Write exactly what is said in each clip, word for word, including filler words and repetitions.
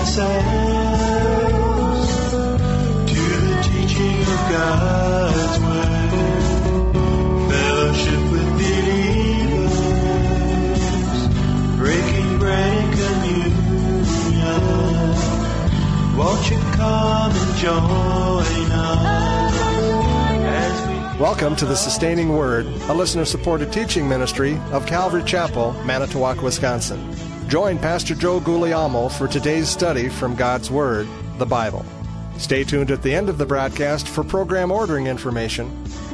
ourselves to the teaching of God's Word, fellowship with believers, breaking bread and communion. Won't you come and join us as we... Welcome to the Sustaining Word, a listener-supported teaching ministry of Calvary Chapel, Manitowoc, Wisconsin. Join Pastor Joe Guglielmo for today's study from God's Word, the Bible. Stay tuned at the end of the broadcast for program ordering information.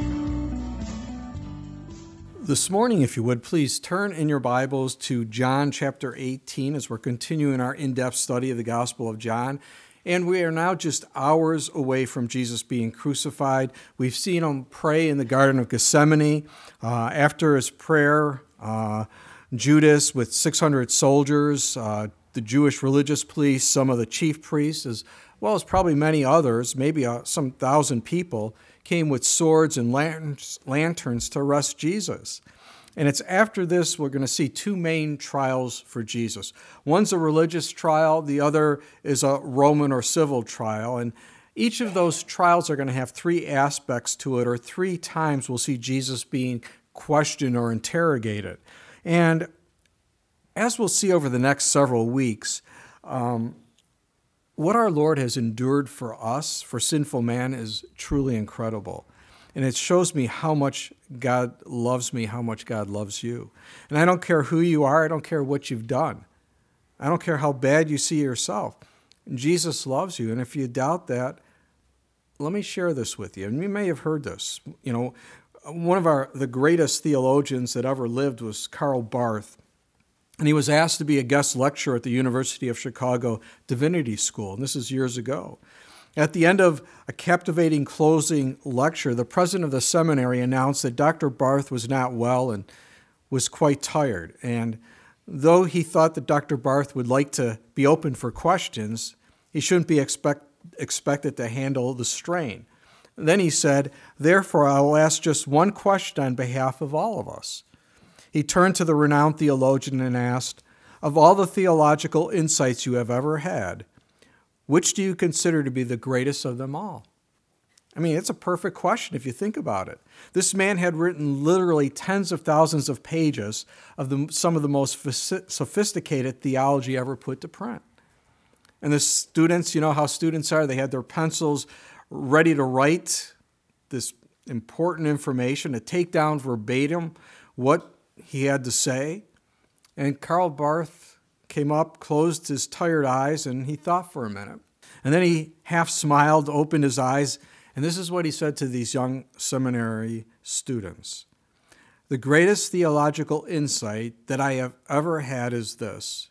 This morning, if you would, please turn in your Bibles to John chapter eighteen as we're continuing our in-depth study of the Gospel of John. And we are now just hours away from Jesus being crucified. We've seen him pray in the Garden of Gethsemane. Uh, after his prayer, uh, Judas with six hundred soldiers, uh, the Jewish religious police, some of the chief priests, as well as probably many others, maybe uh, some thousand people, came with swords and lanterns, lanterns to arrest Jesus. And it's after this we're going to see two main trials for Jesus. One's a religious trial, the other is a Roman or civil trial. And each of those trials are going to have three aspects to it, or three times we'll see Jesus being questioned or interrogated. And as we'll see over the next several weeks, um, what our Lord has endured for us, for sinful man, is truly incredible. And it shows me how much God loves me, how much God loves you. And I don't care who you are. I don't care what you've done. I don't care how bad you see yourself. Jesus loves you. And if you doubt that, let me share this with you. And you may have heard this. You know, one of our the greatest theologians that ever lived was Karl Barth. And he was asked to be a guest lecturer at the University of Chicago Divinity School. And this is years ago. At the end of a captivating closing lecture, the president of the seminary announced that Doctor Barth was not well and was quite tired. And though he thought that Doctor Barth would like to be open for questions, he shouldn't be expect, expected to handle the strain. And then he said, "Therefore, I will ask just one question on behalf of all of us." He turned to the renowned theologian and asked, "Of all the theological insights you have ever had, which do you consider to be the greatest of them all?" I mean, it's a perfect question if you think about it. This man had written literally tens of thousands of pages of the, some of the most sophisticated theology ever put to print. And the students, you know how students are, they had their pencils ready to write this important information, to take down verbatim what he had to say. And Karl Barth came up, closed his tired eyes, and he thought for a minute. And then he half smiled, opened his eyes, and this is what he said to these young seminary students. "The greatest theological insight that I have ever had is this: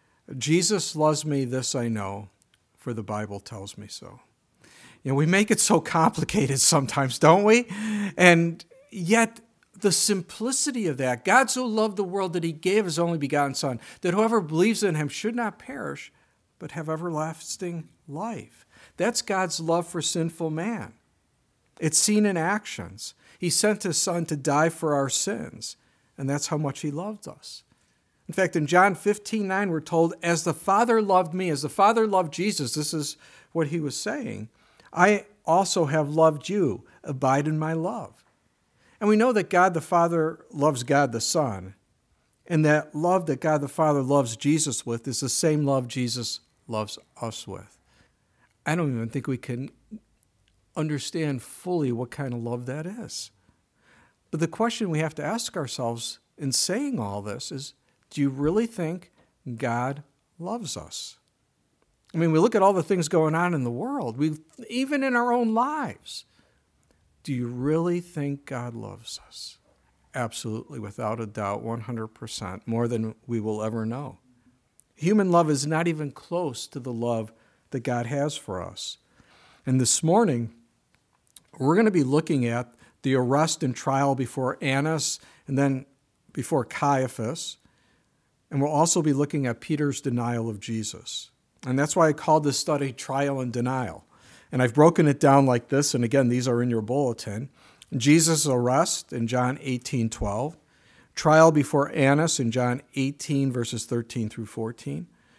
Jesus loves me, this I know, for the Bible tells me so." You know, we make it so complicated sometimes, don't we? And yet, the simplicity of that, God so loved the world that he gave his only begotten Son, that whoever believes in him should not perish, but have everlasting life. That's God's love for sinful man. It's seen in actions. He sent his Son to die for our sins, and that's how much he loved us. In fact, in John fifteen nine, we're told, "As the Father loved me," as the Father loved Jesus, this is what he was saying, "I also have loved you. Abide in my love." And we know that God the Father loves God the Son, and that love that God the Father loves Jesus with is the same love Jesus loves us with. I don't even think we can understand fully what kind of love that is. But the question we have to ask ourselves in saying all this is, do you really think God loves us? I mean, we look at all the things going on in the world, we even in our own lives. Do you really think God loves us? Absolutely, without a doubt, one hundred percent, more than we will ever know. Human love is not even close to the love that God has for us. And this morning, we're going to be looking at the arrest and trial before Annas and then before Caiaphas. And we'll also be looking at Peter's denial of Jesus. And that's why I called this study Trial and Denial. And I've broken it down like this, and again, these are in your bulletin. Jesus' arrest in John eighteen twelve, trial before Annas in John eighteen, verses thirteen through fourteen,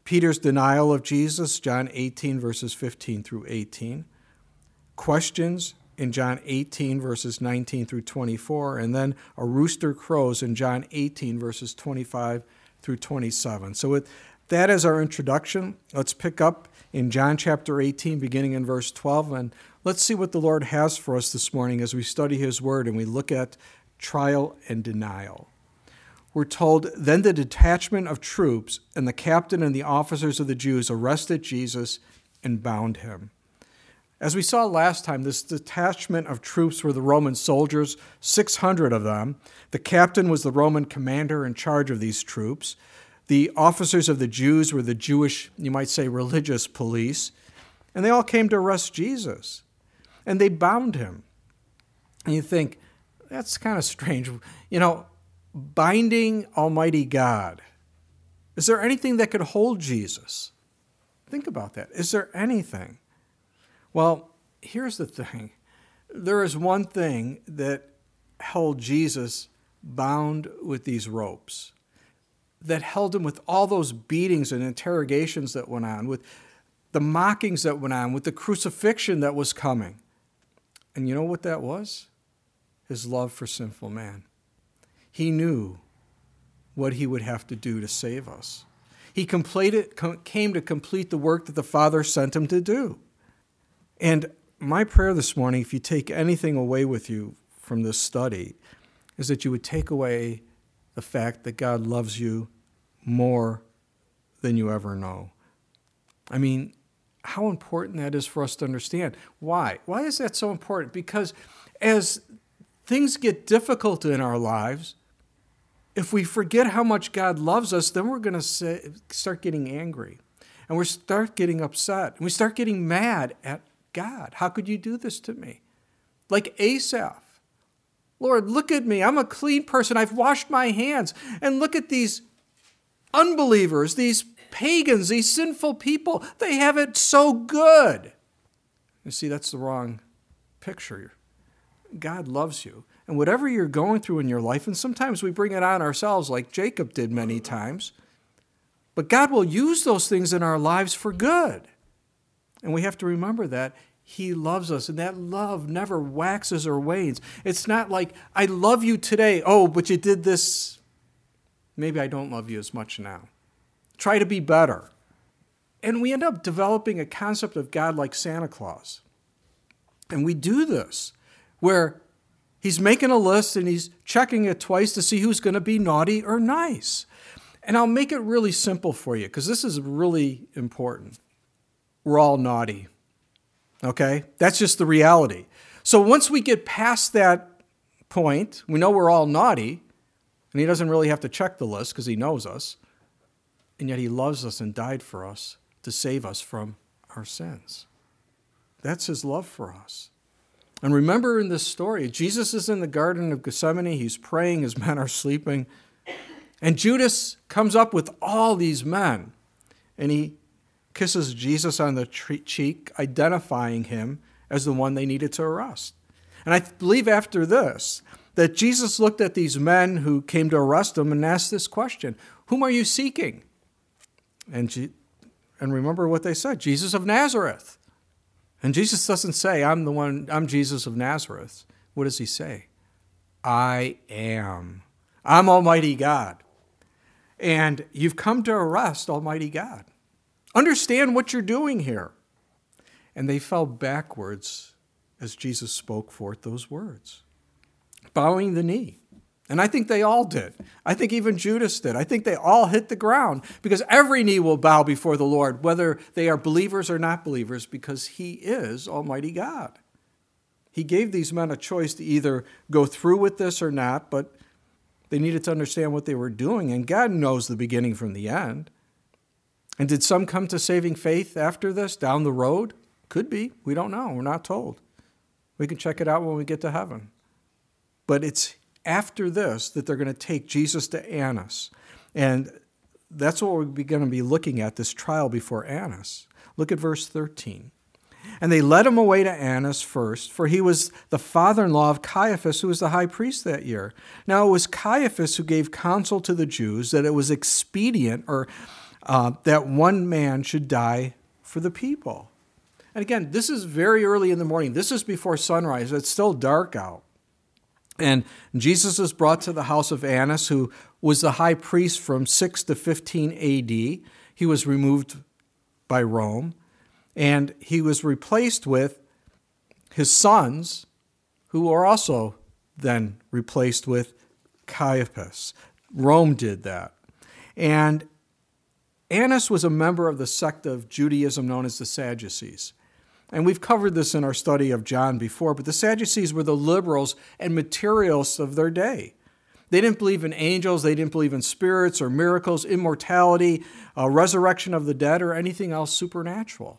Peter's denial of Jesus, John eighteen, verses fifteen through eighteen. Questions in John eighteen, verses nineteen through twenty-four. And then a rooster crows in John eighteen, verses twenty-five through twenty-seven. So with that as our introduction, let's pick up in John chapter eighteen, beginning in verse twelve. And let's see what the Lord has for us this morning as we study his word and we look at trial and denial. We're told, then the detachment of troops and the captain and the officers of the Jews arrested Jesus and bound him. As we saw last time, this detachment of troops were the Roman soldiers, six hundred of them. The captain was the Roman commander in charge of these troops. The officers of the Jews were the Jewish, you might say, religious police. And they all came to arrest Jesus. And they bound him. And you think, that's kind of strange. You know, binding Almighty God. Is there anything that could hold Jesus? Think about that. Is there anything? Well, here's the thing. There is one thing that held Jesus bound with these ropes, that held him with all those beatings and interrogations that went on, with the mockings that went on, with the crucifixion that was coming. And you know what that was? His love for sinful man. He knew what he would have to do to save us. He completed, came to complete the work that the Father sent him to do. And my prayer this morning, if you take anything away with you from this study, is that you would take away the fact that God loves you more than you ever know. I mean, how important that is for us to understand. Why? Why is that so important? Because as things get difficult in our lives, if we forget how much God loves us, then we're going to start getting angry. And we start getting upset. And we start getting mad at God. How could you do this to me? Like Asaph. Lord, look at me. I'm a clean person. I've washed my hands. And look at these unbelievers, these pagans, these sinful people. They have it so good. You see, that's the wrong picture. God loves you. And whatever you're going through in your life, and sometimes we bring it on ourselves like Jacob did many times, but God will use those things in our lives for good. And we have to remember that he loves us, and that love never waxes or wanes. It's not like, I love you today. Oh, but you did this. Maybe I don't love you as much now. Try to be better. And we end up developing a concept of God like Santa Claus. And we do this where he's making a list and he's checking it twice to see who's going to be naughty or nice. And I'll make it really simple for you because this is really important. We're all naughty. Okay? That's just the reality. So once we get past that point, we know we're all naughty, and he doesn't really have to check the list because he knows us, and yet he loves us and died for us to save us from our sins. That's his love for us. And remember in this story, Jesus is in the Garden of Gethsemane. He's praying. His men are sleeping. And Judas comes up with all these men, and he kisses Jesus on the cheek, identifying him as the one they needed to arrest. And I believe after this, that Jesus looked at these men who came to arrest him and asked this question, whom are you seeking? And, G- and remember what they said, Jesus of Nazareth. And Jesus doesn't say, I'm the one, I'm Jesus of Nazareth. What does he say? I am. I'm Almighty God. And you've come to arrest Almighty God. Understand what you're doing here. And they fell backwards as Jesus spoke forth those words, bowing the knee. And I think they all did. I think even Judas did. I think they all hit the ground because every knee will bow before the Lord, whether they are believers or not believers, because he is Almighty God. He gave these men a choice to either go through with this or not, but they needed to understand what they were doing, and God knows the beginning from the end. And did some come to saving faith after this, down the road? Could be. We don't know. We're not told. We can check it out when we get to heaven. But it's after this that they're going to take Jesus to Annas. And that's what we're going to be looking at, this trial before Annas. Look at verse thirteen. And they led him away to Annas first, for he was the father-in-law of Caiaphas, who was the high priest that year. Now it was Caiaphas who gave counsel to the Jews that it was expedient or uh, that one man should die for the people. And again, this is very early in the morning. This is before sunrise. It's still dark out. And Jesus is brought to the house of Annas, who was the high priest from six to fifteen A D. He was removed by Rome, and he was replaced with his sons, who are also then replaced with Caiaphas. Rome did that. And Annas was a member of the sect of Judaism known as the Sadducees. And we've covered this in our study of John before, but the Sadducees were the liberals and materialists of their day. They didn't believe in angels, they didn't believe in spirits or miracles, immortality, uh, resurrection of the dead, or anything else supernatural.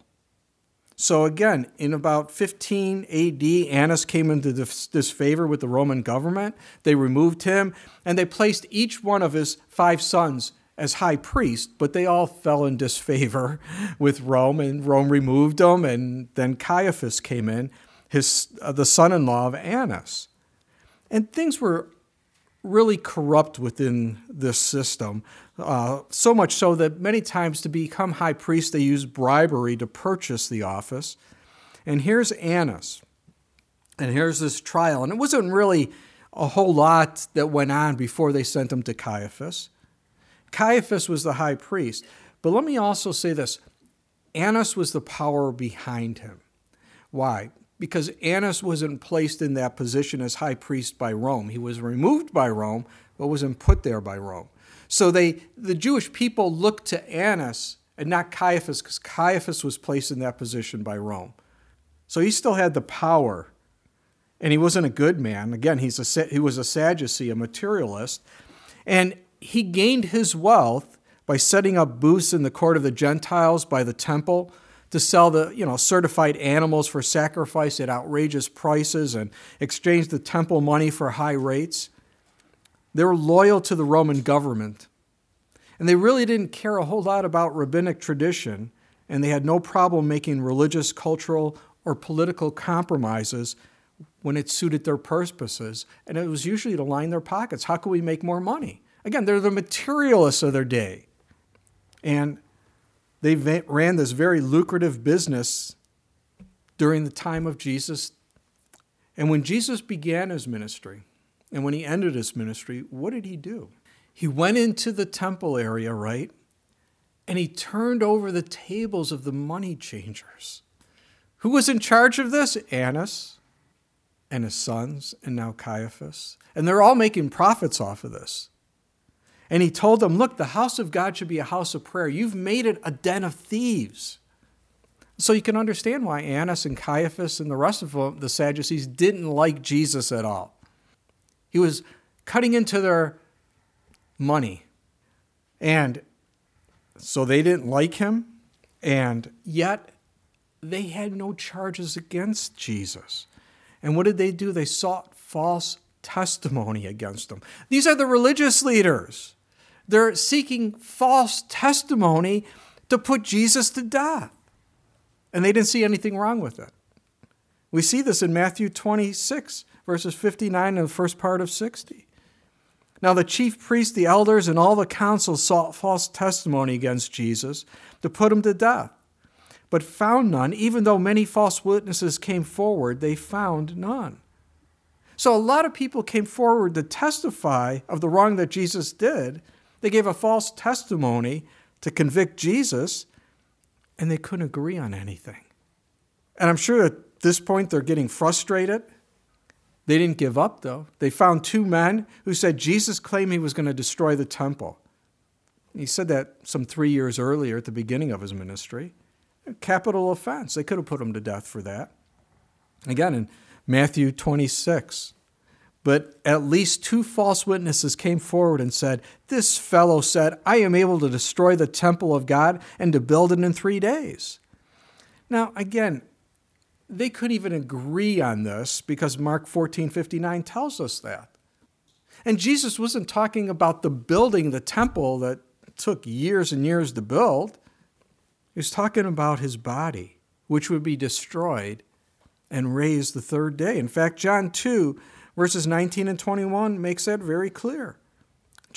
So again, in about fifteen A D, Annas came into disfavor with the Roman government. They removed him, and they placed each one of his five sons as high priest, but they all fell in disfavor with Rome, and Rome removed them, and then Caiaphas came in, his uh, the son-in-law of Annas. And things were really corrupt within this system, uh, so much so that many times to become high priest, they used bribery to purchase the office. And here's Annas, and here's this trial, and it wasn't really a whole lot that went on before they sent him to Caiaphas. Caiaphas was the high priest. But let me also say this. Annas was the power behind him. Why? Because Annas wasn't placed in that position as high priest by Rome. He was removed by Rome, but wasn't put there by Rome. So they, the Jewish people looked to Annas and not Caiaphas, because Caiaphas was placed in that position by Rome. So he still had the power, and he wasn't a good man. Again, he's a, he was a Sadducee, a materialist, and he gained his wealth by setting up booths in the court of the Gentiles by the temple to sell the, you know, certified animals for sacrifice at outrageous prices and exchange the temple money for high rates. They were loyal to the Roman government, and they really didn't care a whole lot about rabbinic tradition, and they had no problem making religious, cultural, or political compromises when it suited their purposes, and it was usually to line their pockets. How can we make more money? Again, they're the materialists of their day. And they ran this very lucrative business during the time of Jesus. And when Jesus began his ministry, and when he ended his ministry, what did he do? He went into the temple area, right? And he turned over the tables of the money changers. Who was in charge of this? Annas and his sons, and now Caiaphas. And they're all making profits off of this. And he told them, look, the house of God should be a house of prayer. You've made it a den of thieves. So you can understand why Annas and Caiaphas and the rest of them, the Sadducees, didn't like Jesus at all. He was cutting into their money. And so they didn't like him. And yet they had no charges against Jesus. And what did they do? They sought false testimony against him. These are the religious leaders. They're seeking false testimony to put Jesus to death. And they didn't see anything wrong with it. We see this in Matthew twenty-six, verses fifty-nine and the first part of sixty. Now the chief priests, the elders, and all the council sought false testimony against Jesus to put him to death, but found none. Even though many false witnesses came forward, they found none. So a lot of people came forward to testify of the wrong that Jesus did. They gave a false testimony to convict Jesus, and they couldn't agree on anything. And I'm sure at this point they're getting frustrated. They didn't give up, though. They found two men who said Jesus claimed he was going to destroy the temple. He said that some three years earlier at the beginning of his ministry. A capital offense. They could have put him to death for that. Again, in Matthew twenty-six. But at least two false witnesses came forward and said, this fellow said, I am able to destroy the temple of God and to build it in three days. Now, again, they couldn't even agree on this because Mark fourteen fifty-nine tells us that. And Jesus wasn't talking about the building the temple that took years and years to build. He was talking about his body, which would be destroyed and raised the third day. In fact, John two, verses nineteen and twenty-one makes that very clear.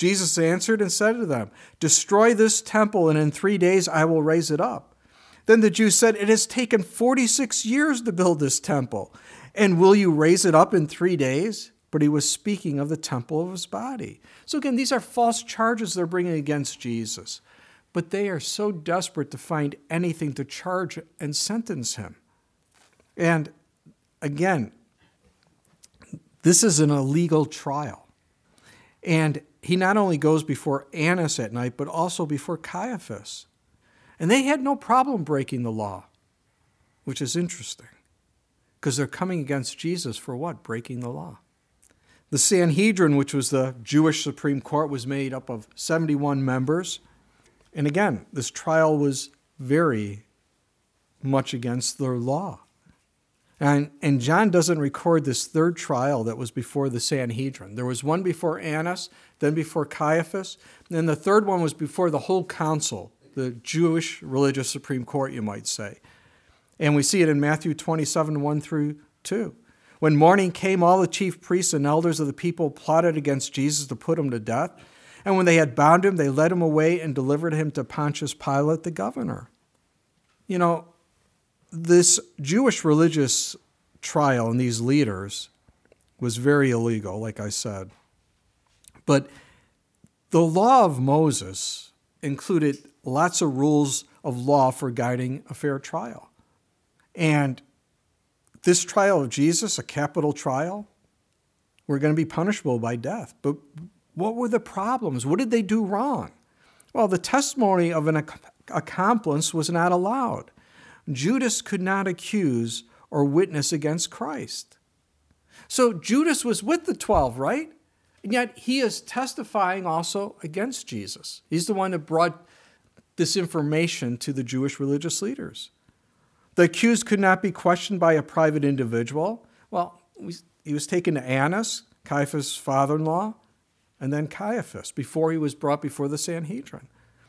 Jesus answered and said to them, "Destroy this temple, and in three days I will raise it up." Then the Jews said, "It has taken forty-six years to build this temple, and will you raise it up in three days?" But he was speaking of the temple of his body. So again, these are false charges they're bringing against Jesus. But they are so desperate to find anything to charge and sentence him. And again, this is an illegal trial. And he not only goes before Annas at night, but also before Caiaphas. And they had no problem breaking the law, which is interesting, because they're coming against Jesus for what? Breaking the law. The Sanhedrin, which was the Jewish Supreme Court, was made up of seventy-one members. And again, this trial was very much against their law. And, and John doesn't record this third trial that was before the Sanhedrin. There was one before Annas, then before Caiaphas, and then the third one was before the whole council, the Jewish religious Supreme Court, you might say. And we see it in Matthew twenty-seven, one through two. When morning came, all the chief priests and elders of the people plotted against Jesus to put him to death. And when they had bound him, they led him away and delivered him to Pontius Pilate, the governor. You know, this Jewish religious trial and these leaders was very illegal, like I said. But the law of Moses included lots of rules of law for guiding a fair trial. And this trial of Jesus, a capital trial, were going to be punishable by death. But what were the problems? What did they do wrong? Well, the testimony of an ac- accomplice was not allowed. Judas could not accuse or witness against Christ. So Judas was with the twelve, right? And yet he is testifying also against Jesus. He's the one that brought this information to the Jewish religious leaders. The accused could not be questioned by a private individual. Well, he was taken to Annas, Caiaphas' father-in-law, and then Caiaphas before he was brought before the Sanhedrin.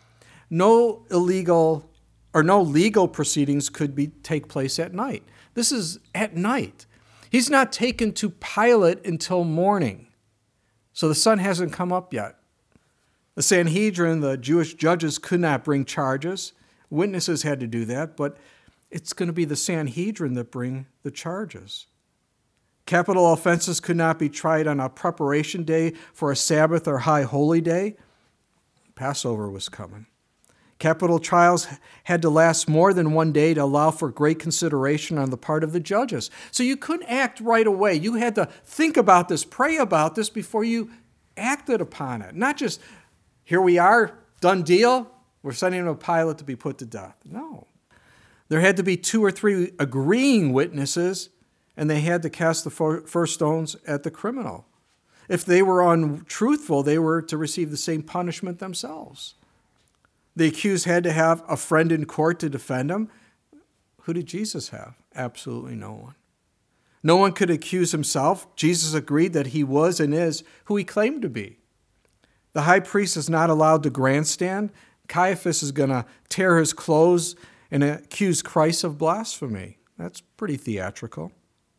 No illegal or no legal proceedings could be take place at night. This is at night. He's not taken to Pilate until morning. So the sun hasn't come up yet. The Sanhedrin, the Jewish judges, could not bring charges. Witnesses had to do that, but it's going to be the Sanhedrin that bring the charges. Capital offenses could not be tried on a preparation day for a Sabbath or high holy day. Passover was coming. Capital trials had to last more than one day to allow for great consideration on the part of the judges. So you couldn't act right away. You had to think about this, pray about this before you acted upon it. Not just, here we are, done deal, we're sending him to Pilate to be put to death. No. There had to be two or three agreeing witnesses, and they had to cast the first stones at the criminal. If they were untruthful, they were to receive the same punishment themselves. The accused had to have a friend in court to defend him. Who did Jesus have? Absolutely no one. No one could accuse himself. Jesus agreed that he was and is who he claimed to be. The high priest is not allowed to grandstand. Caiaphas is going to tear his clothes and accuse Christ of blasphemy. That's pretty theatrical.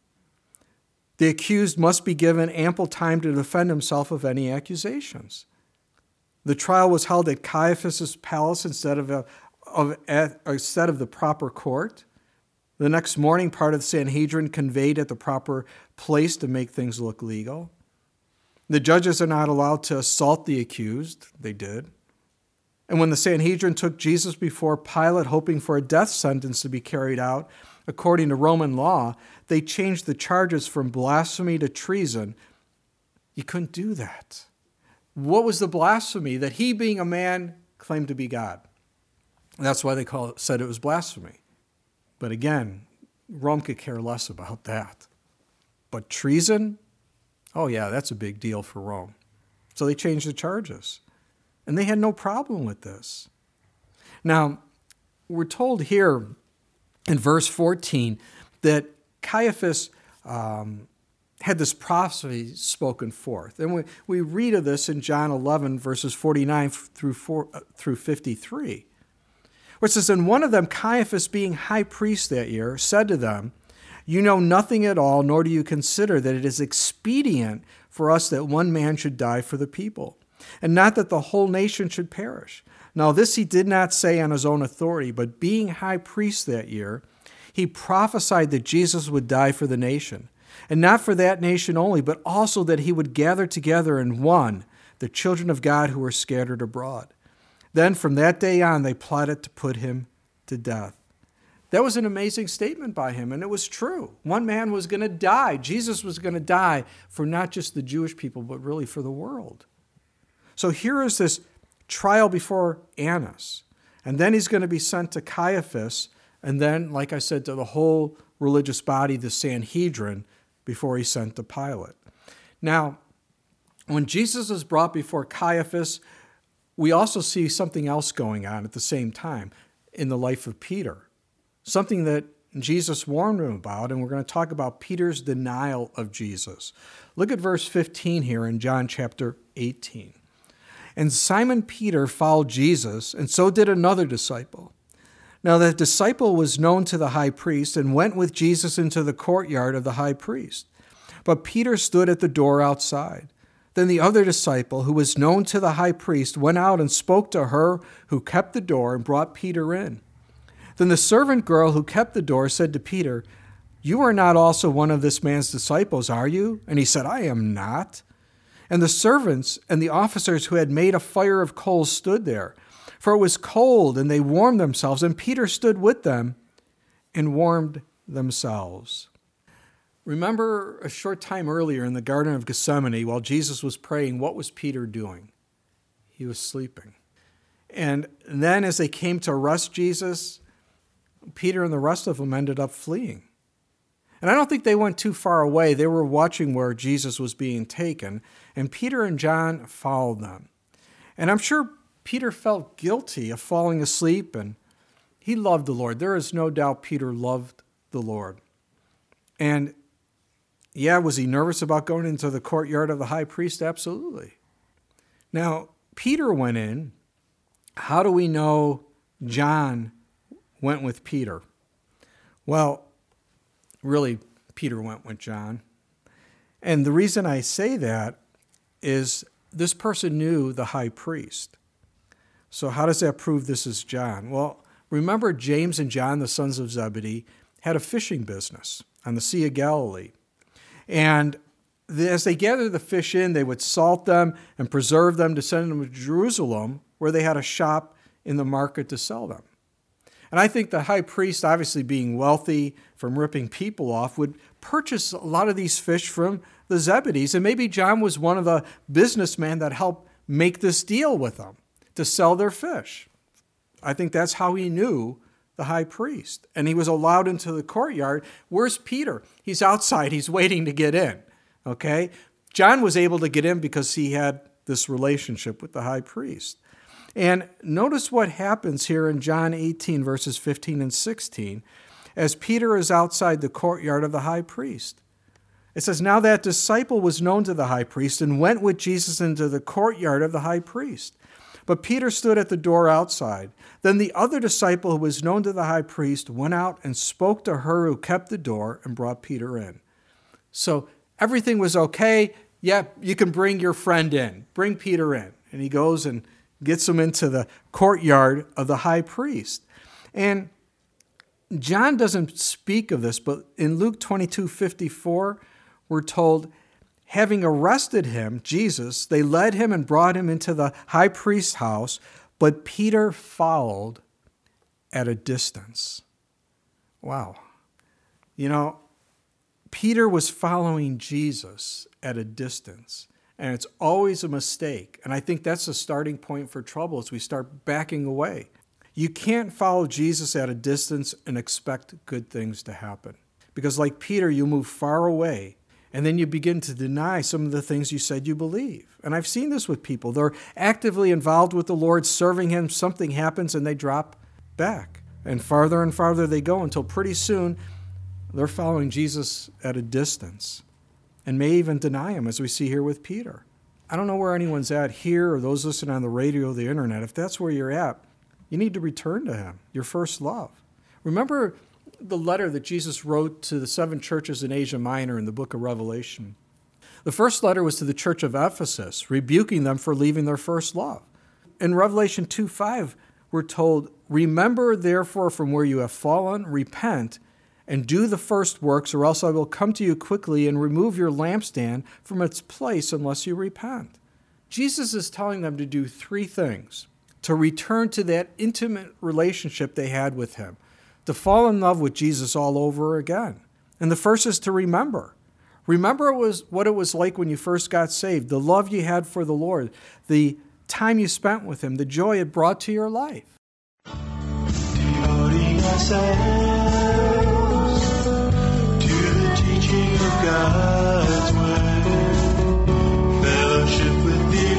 The accused must be given ample time to defend himself of any accusations. The trial was held at Caiaphas' palace instead of, a, of, at, instead of the proper court. The next morning, part of the Sanhedrin conveyed at the proper place to make things look legal. The judges are not allowed to assault the accused. They did. And when the Sanhedrin took Jesus before Pilate, hoping for a death sentence to be carried out, according to Roman law, they changed the charges from blasphemy to treason. You couldn't do that. What was the blasphemy? That he, being a man, claimed to be God. And that's why they call it, said it was blasphemy. But again, Rome could care less about that. But treason? Oh yeah, that's a big deal for Rome. So they changed the charges. And they had no problem with this. Now, we're told here in verse fourteen that Caiaphas um, had this prophecy spoken forth. And we, we read of this in John eleven, verses forty-nine through, four, uh, through fifty-three. Where it says, "And one of them, Caiaphas, being high priest that year, said to them, 'You know nothing at all, nor do you consider that it is expedient for us that one man should die for the people. and not that the whole nation should perish. Now this he did not say on his own authority, but being high priest that year, he prophesied that Jesus would die for the nation, and not for that nation only, but also that he would gather together in one the children of God who were scattered abroad. Then from that day on, they plotted to put him to death. That was an amazing statement by him, and it was true. One man was going to die. Jesus was going to die for not just the Jewish people, but really for the world. So here is this trial before Annas, and then he's going to be sent to Caiaphas, and then, like I said, to the whole religious body, the Sanhedrin, before he's sent to Pilate. Now, when Jesus is brought before Caiaphas, we also see something else going on at the same time in the life of Peter, something that Jesus warned him about, and we're going to talk about Peter's denial of Jesus. Look at verse fifteen here in John chapter eighteen. And Simon Peter followed Jesus, and so did another disciple. Now that disciple was known to the high priest and went with Jesus into the courtyard of the high priest. But Peter stood at the door outside. Then the other disciple, who was known to the high priest, went out and spoke to her who kept the door and brought Peter in. Then the servant girl who kept the door said to Peter, "You are not also one of this man's disciples, are you?" And he said, "I am not." And the servants and the officers who had made a fire of coals stood there, for it was cold, and they warmed themselves, and Peter stood with them and warmed themselves. Remember a short time earlier in the Garden of Gethsemane, while Jesus was praying, what was Peter doing? He was sleeping. And then as they came to arrest Jesus, Peter and the rest of them ended up fleeing. And I don't think they went too far away. They were watching where Jesus was being taken, and Peter and John followed them. And I'm sure Peter felt guilty of falling asleep, and he loved the Lord. There is no doubt Peter loved the Lord. And yeah, was he nervous about going into the courtyard of the high priest? Absolutely. Now, Peter went in. How do we know John went with Peter? Well, really, Peter went with John. And the reason I say that is this person knew the high priest. So how does that prove this is John? Well, remember James and John, the sons of Zebedee, had a fishing business on the Sea of Galilee. And as they gathered the fish in, they would salt them and preserve them to send them to Jerusalem, where they had a shop in the market to sell them. And I think the high priest, obviously being wealthy from ripping people off, would purchase a lot of these fish from the Zebedees. And maybe John was one of the businessmen that helped make this deal with them to sell their fish. I think that's how he knew the high priest. And he was allowed into the courtyard. Where's Peter? He's outside. He's waiting to get in. Okay? John was able to get in because he had this relationship with the high priest. And notice what happens here in John eighteen, verses fifteen and sixteen, as Peter is outside the courtyard of the high priest. It says, "Now that disciple was known to the high priest and went with Jesus into the courtyard of the high priest. But Peter stood at the door outside. Then the other disciple who was known to the high priest went out and spoke to her who kept the door and brought Peter in." So everything was okay. Yeah, you can bring your friend in. Bring Peter in. And he goes and gets him into the courtyard of the high priest. And John doesn't speak of this, but in Luke twenty-two fifty-four, we're told, having arrested him, Jesus, they led him and brought him into the high priest's house, but Peter followed at a distance. Wow. You know, Peter was following Jesus at a distance, and it's always a mistake. And I think that's the starting point for trouble as we start backing away. You can't follow Jesus at a distance and expect good things to happen. Because like Peter, you move far away, and then you begin to deny some of the things you said you believe. And I've seen this with people. They're actively involved with the Lord, serving Him. Something happens, and they drop back. And farther and farther they go until pretty soon they're following Jesus at a distance and may even deny Him, as we see here with Peter. I don't know where anyone's at here or those listening on the radio or the internet. If that's where you're at, you need to return to Him, your first love. Remember the letter that Jesus wrote to the seven churches in Asia Minor in the book of Revelation. The first letter was to the church of Ephesus, rebuking them for leaving their first love. In Revelation two five, we're told, "Remember therefore from where you have fallen, repent, and do the first works, or else I will come to you quickly and remove your lampstand from its place unless you repent." Jesus is telling them to do three things: to return to that intimate relationship they had with him, to fall in love with Jesus all over again. And the first is to remember. Remember it was what it was like when you first got saved, the love you had for the Lord, the time you spent with him, the joy it brought to your life. Devoting ourselves to the teaching of God's word, fellowship with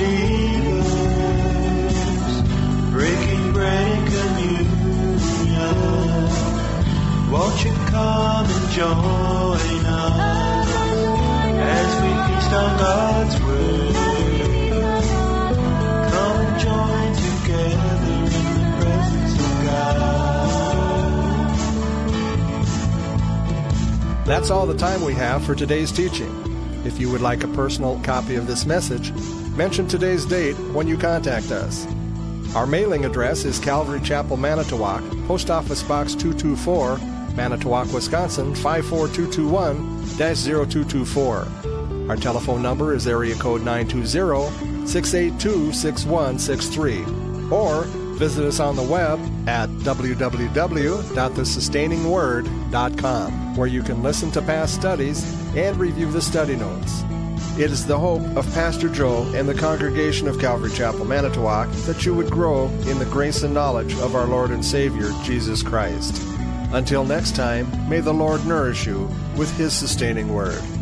believers, breaking bread and communion. Won't you come and join us as we feast on God's word? Come and join together in the presence of God. That's all the time we have for today's teaching. If you would like a personal copy of this message, mention today's date when you contact us. Our mailing address is Calvary Chapel, Manitowoc, Post Office Box two two four, Manitowoc, Wisconsin five four two two one dash zero two two four. Our telephone number is area code nine two zero, six eight two, six one six three. Or visit us on the web at w w w dot the sustaining word dot com, where you can listen to past studies and review the study notes. It is the hope of Pastor Joe and the congregation of Calvary Chapel, Manitowoc, that you would grow in the grace and knowledge of our Lord and Savior, Jesus Christ. Until next time, may the Lord nourish you with his sustaining word.